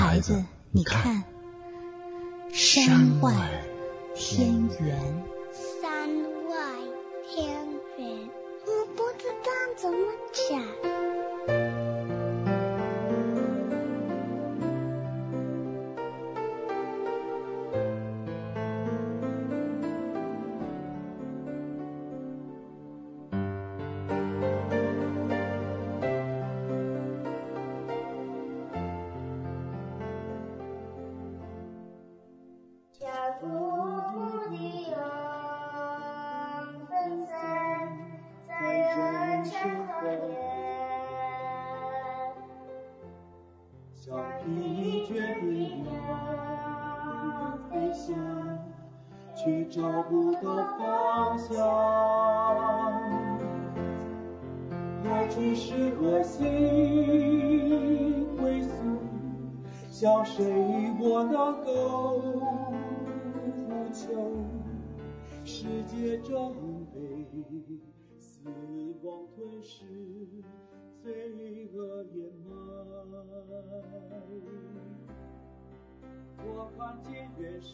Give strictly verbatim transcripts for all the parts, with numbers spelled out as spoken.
孩子，你看，山外天远。 山外天远，我不知道怎么讲。 去找不到方向，我只是个心归宿，向谁我能够呼求？世界正被死亡吞噬，罪恶掩埋。我看见远山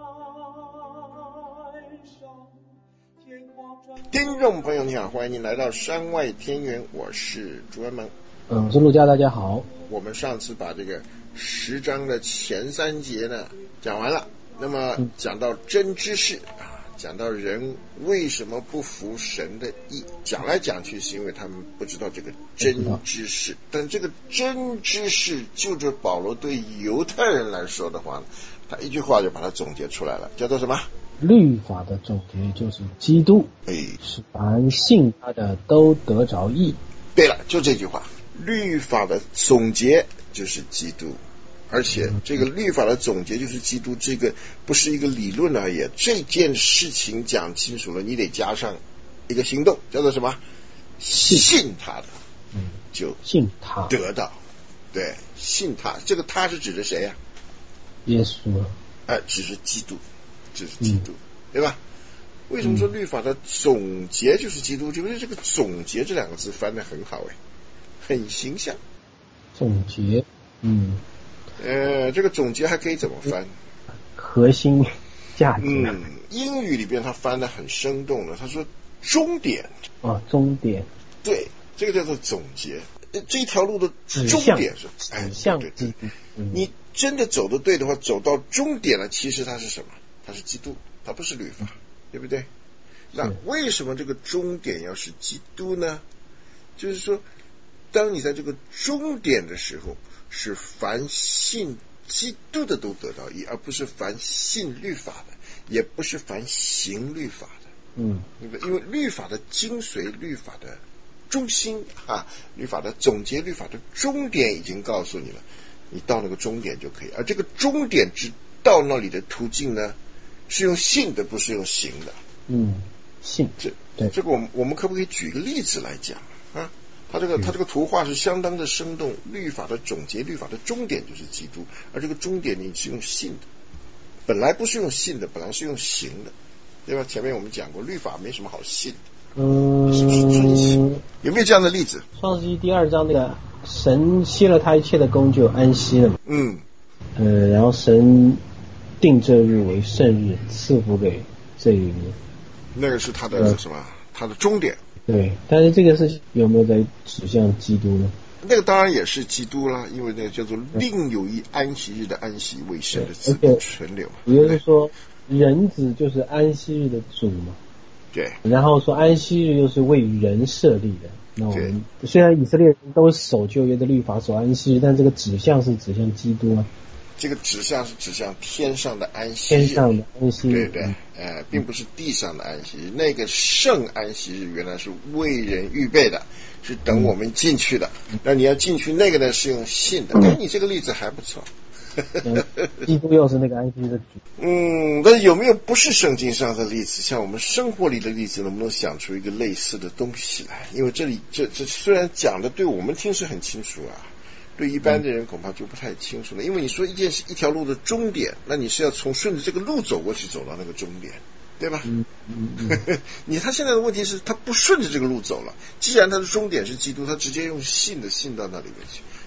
上天光照。 听众朋友你好，欢迎您来到山外天元，我是朱文萌。 嗯，我是陆家，大家好。 我们上次把这个十章的前三节呢讲完了，那么讲到真知识啊，讲到人为什么不服神的意，讲来讲去是因为他们不知道这个真知识。但这个真知识就着保罗对犹太人来说的话，他一句话就把它总结出来了，叫做什么？ 律法的总结就是基督， 哎， 使凡信他的都得着义。 对了，就这句话，律法的总结就是基督。而且这个律法的总结就是基督，这个不是一个理论而已，这件事情讲清楚了，你得加上一个行动，叫做什么？信他的， 嗯， 就信他得到。对，信他，这个他是指的谁呀、 啊？耶稣。 哎、呃，指是基督，指是基督、嗯，对吧？为什么说律法的总结就是基督？就是这个总结这两个字翻得很好，哎，很形象。 总结，嗯。 呃，这个总结还可以怎么翻？ 核心价值。 嗯，英语里边他翻得很生动的，他说终点。 哦，终点。 对，这个叫做总结。这一条路的终点是，哎， 指向对对对、 嗯。 你真的走得对的话，走到终点了，其实它是什么？它是基督，它不是律法，对不对？那为什么这个终点要是基督呢？就是说，当你在这个终点的时候，是凡信基督的都得到义，而不是凡信律法的，也不是凡行律法的。 嗯， 因为律法的精髓，律法的中心啊，律法的总结，律法的终点已经告诉你了，你到那个终点就可以。而这个终点直到那里的途径呢，是用信的，不是用行的。 嗯，信这对这个我们我们可不可以举一个例子来讲啊？他这个他这个图画是相当的生动，律法的总结，律法的终点就是基督，而这个终点你是用信的，本来不是用信的，本来是用行的，对吧？前面我们讲过，律法没什么好信的， 嗯， 是不是遵行？有没有这样的例子？ 创世纪第二章那个神歇了他一切的工就安息了嘛， 嗯， 呃，然后神定这日为圣日，赐福给这一日， 那个是他的什么？呃、他的终点。 对，但是这个是有没有在指向基督呢？ 那个当然也是基督啦，因为那个叫做另有一安息日的安息为神的子存留。 也就是说，人子就是安息日的主嘛。 对。 然后说安息日又是为人设立的。那我们虽然以色列人都守旧约的律法，守安息日，但这个指向是指向基督啊。 这个指向是指向天上的安息日， 天上的安息日， 对对，呃，并不是地上的安息日。那个圣安息日原来是为人预备的，是等我们进去的。那、嗯、你要进去那个呢，是用信的。哎，你这个例子还不错。 基督又是那个安息日的主。 嗯，但是有没有不是圣经上的例子？像我们生活里的例子，能不能想出一个类似的东西来？因为这里这这虽然讲的对我们听是很清楚啊。对一般的人恐怕就不太清楚了，因为你说一件一条路的终点，那你是要从顺着这个路走过去，走到那个终点，对吧？ 嗯嗯嗯、 你他现在的问题是他不顺着这个路走了，既然他的终点是基督，他直接用信的信到那里面去，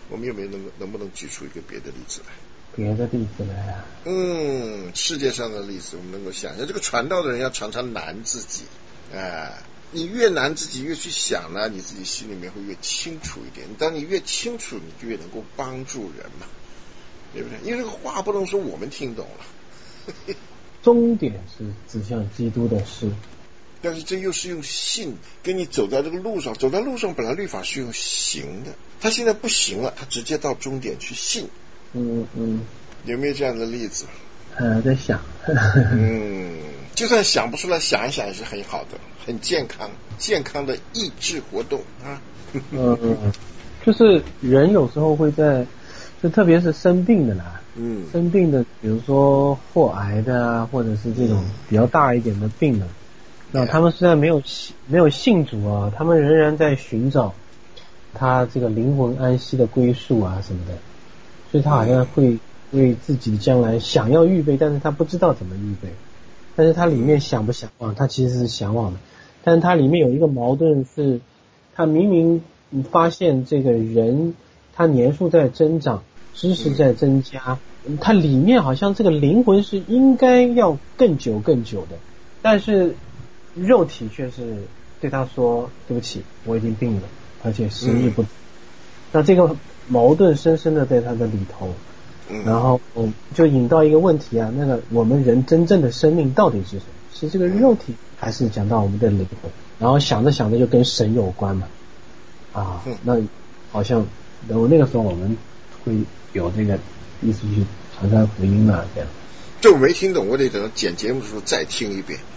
我们有没有能能不能举出一个别的例子来？ 别的例子来啊？ 嗯，世界上的例子，我们能够想一下。这个传道的人要常常难自己，哎、呃，你越难自己，越去想呢，你自己心里面会越清楚一点。当你越清楚，你就越能够帮助人嘛，对不对？因为这个话不能说我们听懂了。 终点是指向基督的事， 但是这又是用信跟你走在这个路上，走在路上本来律法是用行的，他现在不行了，他直接到终点去信。 嗯嗯， 有没有这样的例子？ 呃，在想。 嗯，就算想不出来，想一想也是很好的，很健康，健康的意志活动啊。 嗯，就是人有时候会在，就特别是生病的啦， 嗯， 生病的，比如说患癌的啊，或者是这种比较大一点的病人，那他们虽然没有没有信主啊，他们仍然在寻找他这个灵魂安息的归宿啊什么的，所以他好像会为自己将来想要预备，但是他不知道怎么预备，但是他里面想不向往，他其实是向往的，但是他里面有一个矛盾是，他明明发现这个人他年数在增长，知识在增加，他里面好像这个灵魂是应该要更久更久的，但是肉体却是对他说对不起，我已经病了，而且时日不、嗯、那这个矛盾深深的在他的里头，然后就引到一个问题啊，那个我们人真正的生命到底是什么？是这个肉体，还是讲到我们的灵魂？然后想着想着就跟神有关嘛，啊，那好像我那个时候我们会有这个意思去传传福音啊，这样。 这我没听懂，我得等剪节目的时候再听一遍。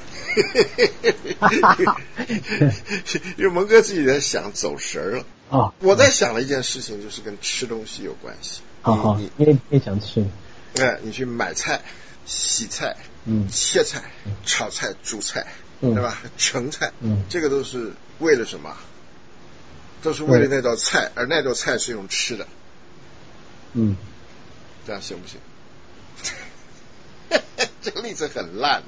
因为蒙哥自己在想走神了啊， 我在想了一件事情，就是跟吃东西有关系。 好好，你你也想吃？ 哎，你去买菜、洗菜、 嗯， 切菜、炒菜、煮菜， 嗯、 对吧？盛菜， 嗯， 这个都是为了什么？都是为了那道菜，而那道菜是用吃的。 嗯， 这样行不行？这个例子很烂，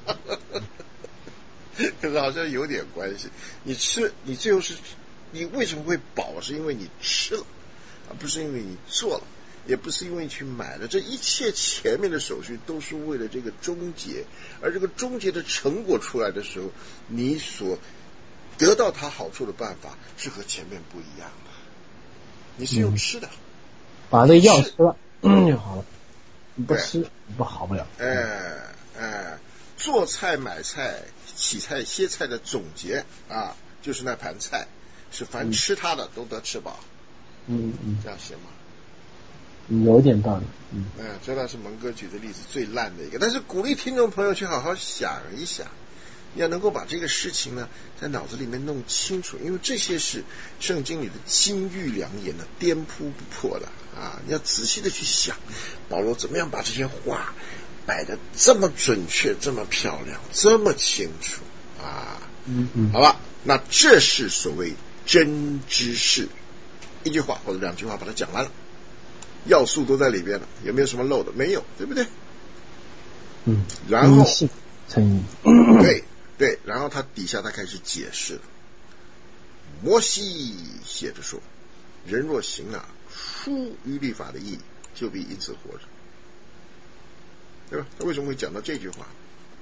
可是好像有点关系。你吃，你最后是，你为什么会饱？是因为你吃了，而不是因为你做了，也不是因为你去买了。这一切前面的手续都是为了这个终结，而这个终结的成果出来的时候，你所得到它好处的办法是和前面不一样的。你是用吃的，嗯、 把这药吃了就好了。你不吃不好不了。 哎哎，做菜买菜洗菜切菜的总结啊，就是那盘菜是凡吃它的都得吃饱。 嗯嗯， 这样行吗？ 有点道理。嗯， 哎，这倒是蒙哥举的例子最烂的一个，但是鼓励听众朋友去好好想一想，要能够把这个事情呢在脑子里面弄清楚，因为这些是圣经里的金玉良言呢，颠扑不破的啊！你要仔细的去想，保罗怎么样把这些话摆得这么准确、这么漂亮、这么清楚啊？ 嗯嗯， 好吧，那这是所谓真知识，一句话或者两句话把它讲完了，要素都在里边了，有没有什么漏的？没有，对不对？ 嗯， 然后成语， 对。对，然后他底下他开始解释了。摩西写着说：“人若行了出于律法的义，就必因此活着。”对吧？他为什么会讲到这句话？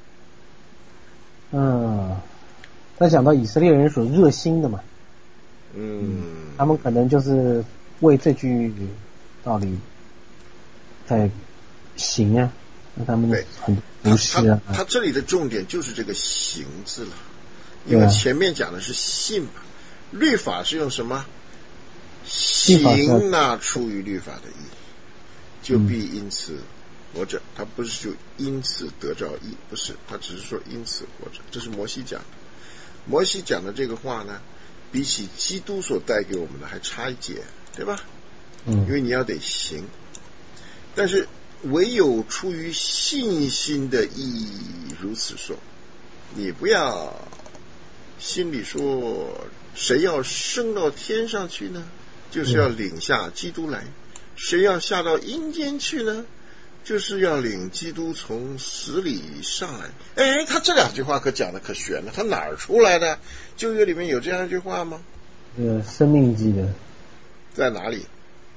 嗯，他讲到以色列人所热心的嘛， 嗯， 他们可能就是为这句道理在行啊，那他们很不是啊。 他, 他, 他这里的重点就是这个行字了，因为前面讲的是信嘛，律法是用什么？行那出于律法的义，就必因此活着。他不是就因此得着义，不是，他只是说因此活着。这是摩西讲的。摩西讲的这个话呢，比起基督所带给我们的还差一截，对吧？ 嗯， 因为你要得行，但是唯有出于信心的义如此说。你不要心里说谁要升到天上去呢，就是要领下基督来，谁要下到阴间去呢，就是要领基督从死里上来。哎，他这两句话可讲的可悬了，他哪儿出来的？旧约里面有这样一句话吗？ 呃，生命记的。 在哪里？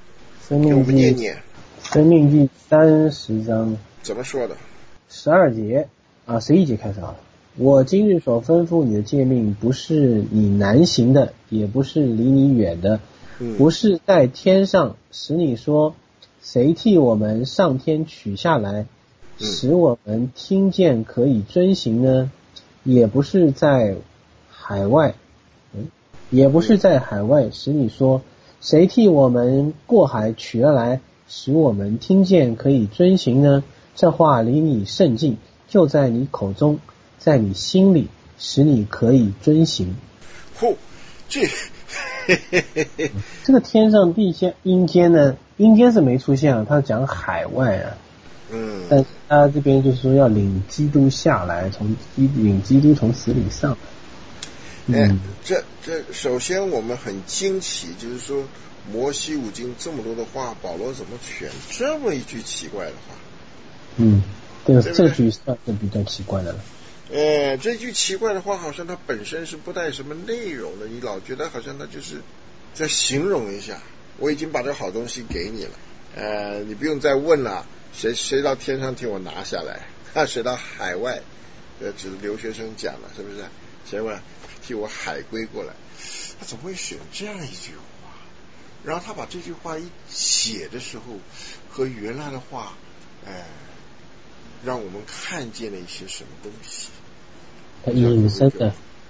生命记给我们念念， 生命记三十章怎么说的？ 十二节啊，十一节开始啊。我今日所吩咐你的诫命，不是你难行的，也不是离你远的， 嗯、 不是在天上使你说，谁替我们上天取下来，使我们听见可以遵行呢？也不是在海外，嗯，也不是在海外使你说，谁替我们过海取而来，使我们听见可以遵行呢？这话离你甚近，就在你口中，在你心里，使你可以遵行。 嚯，这这个天上地下阴间呢？阴间是没出现啊，他讲海外啊。 嗯， 但他这边就是说要领基督下来，从领基督从死里上来。 哎、嗯，这这首先我们很惊奇，就是说摩西五经这么多的话，保罗怎么选这么一句奇怪的话？ 嗯，这个这句算是比较奇怪的了。 呃，这句奇怪的话好像它本身是不带什么内容的，你老觉得好像它就是在形容一下，我已经把这好东西给你了，呃，你不用再问了，谁谁到天上替我拿下来，啊，谁到海外，呃，只是留学生讲了，是不是？谁问替我海归过来？他怎么会选这样一句话？然后他把这句话一写的时候，和原来的话，呃。让我们看见了一些什么东西？ 他隐身的。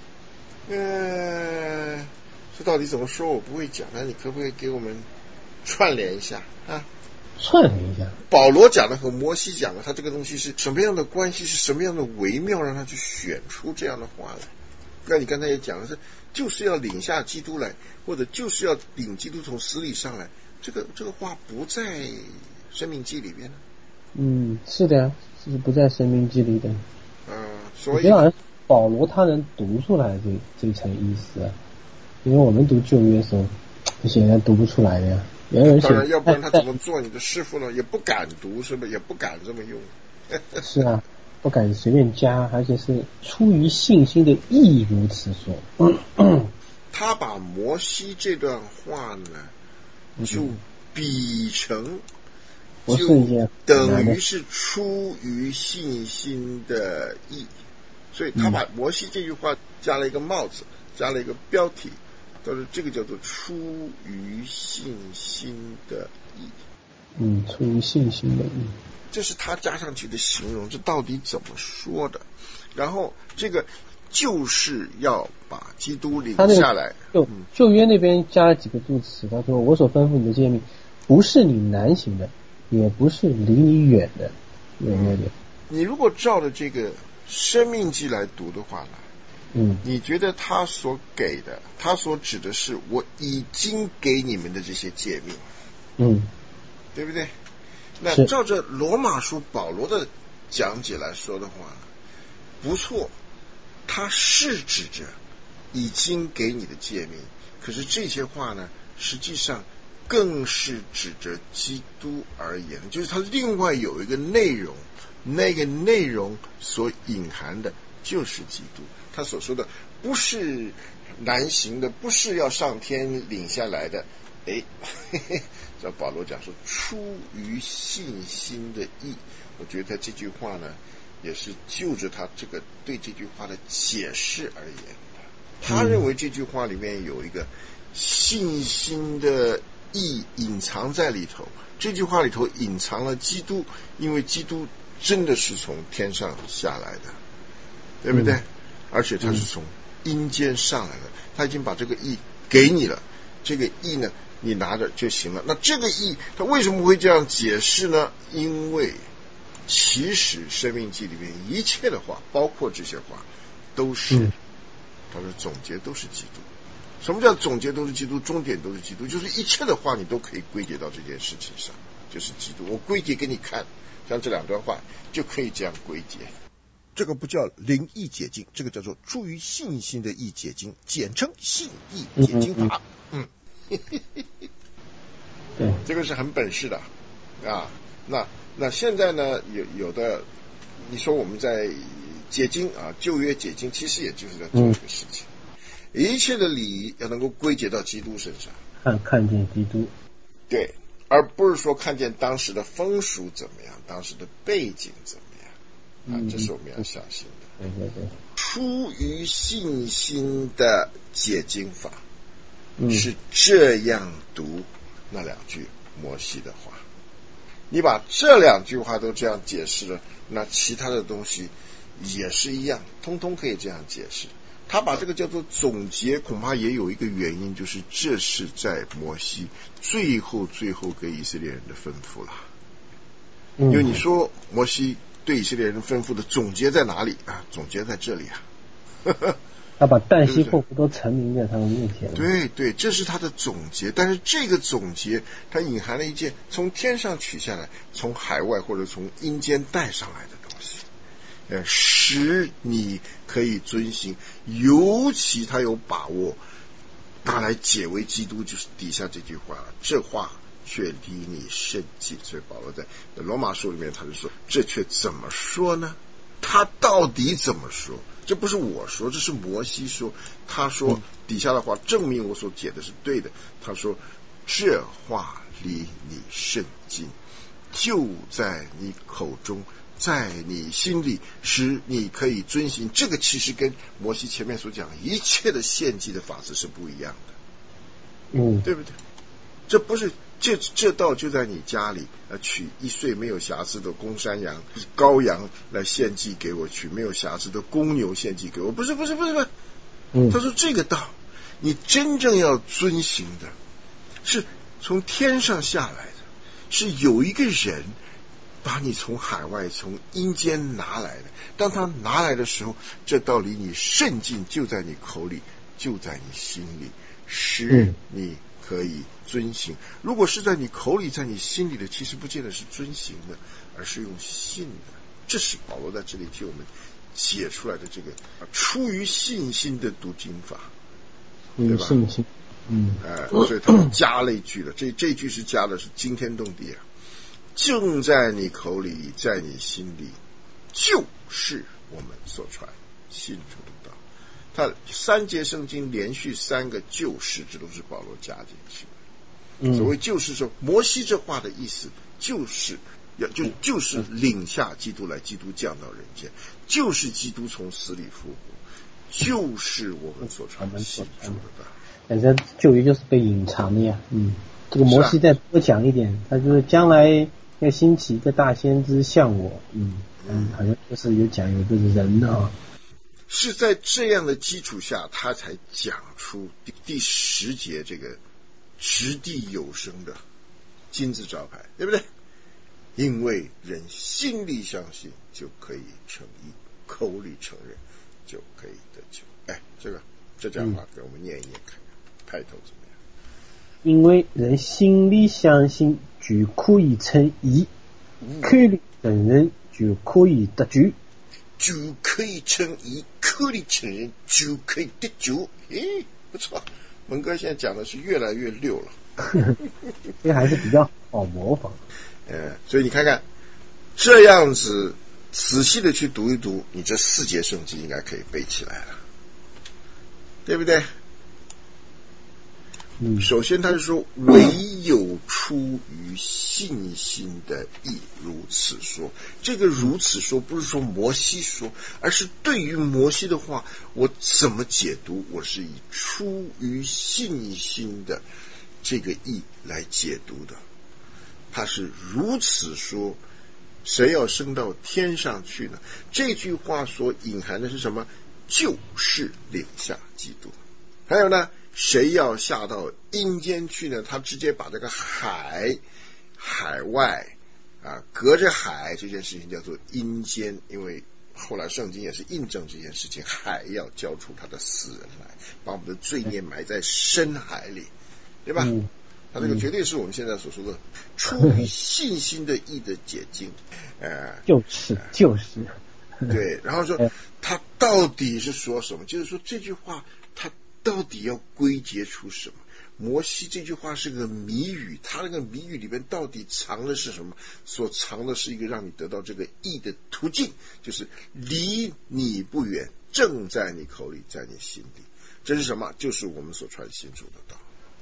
呃，这到底怎么说？我不会讲，那你可不可以给我们串联一下啊？ 串联一下。 保罗讲的和摩西讲的，他这个东西是什么样的关系？是什么样的微妙，让他去选出这样的话来？那你刚才也讲的是，就是要领下基督来，或者就是要领基督从死里上来。这个这个话不在申命记里边呢。 嗯，是的呀。是不在生命记里的， 嗯，所以好像保罗他能读出来这这层意思啊，因为我们读旧约的时候，显然读不出来的呀。有人当然，要不然他怎么做你的师傅呢？也不敢读，是不是？也不敢这么用。 是啊，不敢随便加，而且是出于信心的意如此说。 他把摩西这段话呢，就比成。就等于是出于信心的义，所以他把摩西这句话加了一个帽子，加了一个标题，都是这个叫做出于信心的义。 嗯，出于信心的义， 这是他加上去的形容，这到底怎么说的？然后这个就是要把基督领下来。 旧旧约那边加了几个助词，他说：“我所吩咐你的诫命，不是你难行的。”也不是离你远的，有没有点？ 你如果照着这个生命记来读的话呢， 嗯， 你觉得他所给的，他所指的是我已经给你们的这些诫命， 嗯， 对不对？那照着罗马书保罗的讲解来说的话，不错，他是指着已经给你的诫命，可是这些话呢，实际上更是指着基督而言，就是它另外有一个内容，那个内容所隐含的就是基督。他所说的不是难行的，不是要上天领下来的。哎，这保罗讲说出于信心的义，我觉得这句话呢，也是就着他这个对这句话的解释而言的。他认为这句话里面有一个信心的意隐藏在里头，这句话里头隐藏了基督，因为基督真的是从天上下来的，对不对？嗯、而且他是从阴间上来的，他已经把这个义给你了，这个义呢，你拿着就行了。那这个义，他为什么会这样解释呢？因为其实生命记里面一切的话，包括这些话，都是、嗯、他说总结都是基督。什么叫总结都是基督，终点都是基督？就是一切的话你都可以归结到这件事情上，就是基督。我归结给你看，像这两段话就可以这样归结。这个不叫灵意解经，这个叫做出于信心的义解经，简称信义解经法。嗯，嗯对，这个是很本事的啊。那那现在呢，有有的你说我们在解经啊，旧约解经，其实也就是在做这个事情。嗯，一切的礼仪要能够归结到基督身上， 看看见基督。 对， 而不是说看见当时的风俗怎么样，当时的背景怎么样啊，这是我们要小心的。 对对对， 出于信心的解经法、 嗯、 是这样读那两句摩西的话。你把这两句话都这样解释了，那其他的东西也是一样，通通可以这样解释。他把这个叫做总结，恐怕也有一个原因，就是这是在摩西最后最后给以色列人的吩咐了。 嗯、 因为你说摩西对以色列人吩咐的总结在哪里啊？总结在这里啊。 他把旦夕祸福都陈明在他们面前了。 对对，这是他的总结。但是这个总结它隐含了一件从天上取下来，从海外或者从阴间带上来的东西，呃，使你可以遵行。尤其他有把握拿来解为基督，就是底下这句话，这话却离你甚近。所以保罗在罗马书里面他就说，这却怎么说呢？他到底怎么说？这不是我说，这是摩西说。他说底下的话证明我所解的是对的。他说这话离你甚近，就在你口中，在你心里，使你可以遵行。这个其实跟摩西前面所讲一切的献祭的法子是不一样的， 嗯， 对不对？这不是这这道就在你家里，呃，取一岁没有瑕疵的公山羊、羔羊来献祭给我，取没有瑕疵的公牛献祭给我，不是不是不是不是。 嗯， 他说这个道，你真正要遵行的，是从天上下来的，是有一个人把你从海外从阴间拿来的。当他拿来的时候，这道离你甚近，就在你口里，就在你心里，使你可以遵行。如果是在你口里在你心里的，其实不见得是遵行的，而是用信的。这是保罗在这里替我们写出来的这个出于信心的读经法，对吧？ 信心，嗯， 呃，所以他们加了一句了，这这句是加的是惊天动地啊！正在你口里，在你心里，就是我们所传信主的道。他三节圣经连续三个就是，这都是保罗加进去的。 嗯、 所谓就是说，摩西这话的意思就是要就就是领下基督来，基督降到人间，就是基督从死里复活，就是我们所传的信主的道。 反正旧约就是被隐藏的呀，嗯，这个摩西再多讲一点，他就是将来要兴起一个大先知像我，嗯嗯，好像就是有讲有这个人啊。 是在这样的基础下，他才讲出第第十节这个掷地有声的金字招牌，对不对？因为人心里相信就可以称义，口里承认就可以得救。哎，这个这讲话给我们念一念看看，派头怎么样？ 因为人心里相信就可以称义，口里承认就可以得救。 就可以称义，口里承认就可以得救。诶，不错，文哥现在讲的是越来越溜了。 这还是比较好模仿。 呃，所以你看看，这样子仔细的去读一读，你这四节圣经应该可以背起来了，对不对？ 嗯， 首先他是说，唯有出于信心的义如此说。这个如此说不是说摩西说，而是对于摩西的话，我怎么解读？我是以出于信心的这个义来解读的。他是如此说，谁要升到天上去呢？这句话所隐含的是什么？就是领下基督。还有呢，谁要下到阴间去呢？他直接把这个海海外啊，隔着海这件事情叫做阴间，因为后来圣经也是印证这件事情，海要交出他的死人来，把我们的罪孽埋在深海里，对吧？嗯，他这个绝对是我们现在所说的出于信心的义的解经，呃， 就是就是， 对。然后说他到底是说什么？就是说这句话他到底要归结出什么？摩西这句话是个谜语，他那个谜语里面到底藏的是什么？所藏的是一个让你得到这个义的途径，就是离你不远，正在你口里，在你心里。这是什么？就是我们所传信主的道。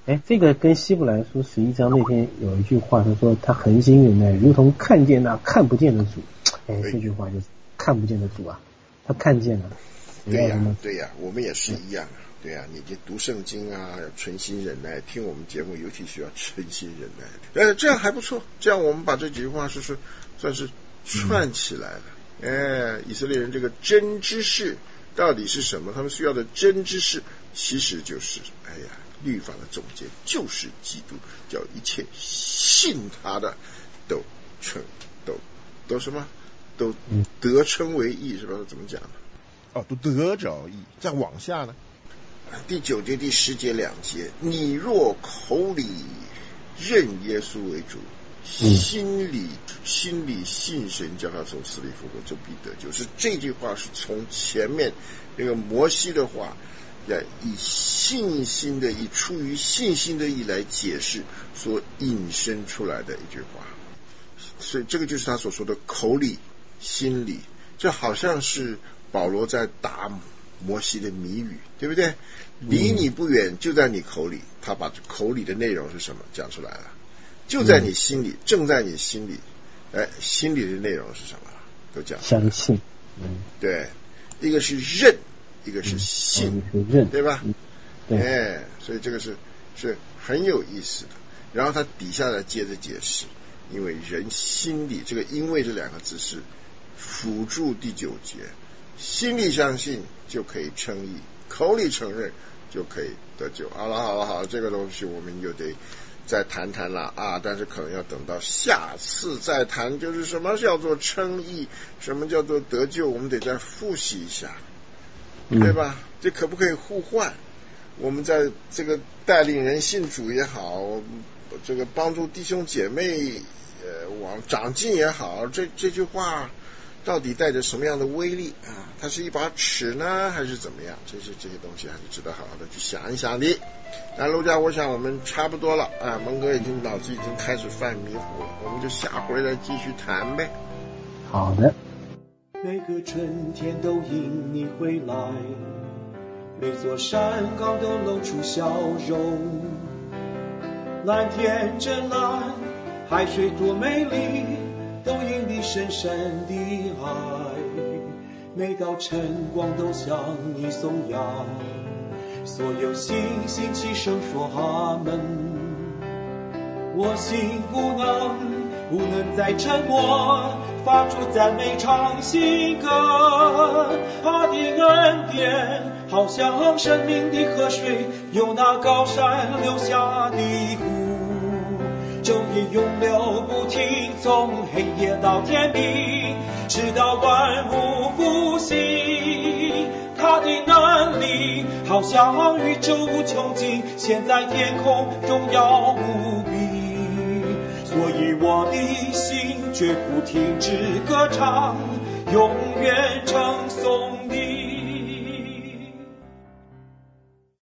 哎，这个跟希伯来书十一章那天有一句话，他说他恒心忍耐，如同看见那看不见的主。哎，这句话就是看不见的主啊，他看见了。 对呀、啊，对呀、啊，我们也是一样啊。对呀、啊，你就读圣经啊，要存心忍耐，听我们节目尤其需要存心忍耐。呃，这样还不错，这样我们把这几句话是说算是串起来了。嗯、哎，以色列人这个真知识到底是什么？他们需要的真知识其实就是，哎呀。律法的总结就是基督，叫一切信他的都称都都什么都得称为义，是吧？怎么讲呢？哦，都得着义。再往下呢，第九节、第十节两节，你若口里认耶稣为主，心里心里信神，叫他从死里复活，就必得救。是这句话是从前面那个摩西的话。要以信心的以出于信心的意来解释所引申出来的一句话，所以这个就是他所说的口里心里，这好像是保罗在答摩西的谜语，对不对？离你不远，就在你口里，他把口里的内容是什么讲出来了，就在你心里，正在你心里，哎，心里的内容是什么？都讲相信， 嗯，对，一个是认。一个是信， 嗯、 对吧？ 嗯、对， 哎，所以这个是是很有意思的。然后他底下来接着解释，因为人心里这个因为这两个字是辅助第九节，心里相信就可以称义，口里承认就可以得救。好了好了好了，这个东西我们又得再谈谈了啊！但是可能要等到下次再谈，就是什么叫做称义，什么叫做得救，我们得再复习一下。对吧？这可不可以互换？我们在这个带领人信主也好，这个帮助弟兄姐妹呃往长进也好，这这句话到底带着什么样的威力啊？它是一把尺呢，还是怎么样？这些这些东西还是值得好好的去想一想的。那陆家，我想我们差不多了啊，蒙哥已经脑子已经开始犯迷糊了，我们就下回再继续谈呗。 好的。 每个春天都因你回来，每座山岗都露出笑容。蓝天真蓝，海水多美丽，都因你深深的爱。每道晨光都向你颂扬，所有星星齐声说阿门。我心不能不能再沉默，发出赞美唱新歌。他的恩典好像生命的河水，由那高山流下的湖，昼夜永流不停，从黑夜到天明，直到万物复兴。他的能力好像宇宙无穷尽，现在天空荣耀无比。所以我的心绝不停止歌唱，永远称颂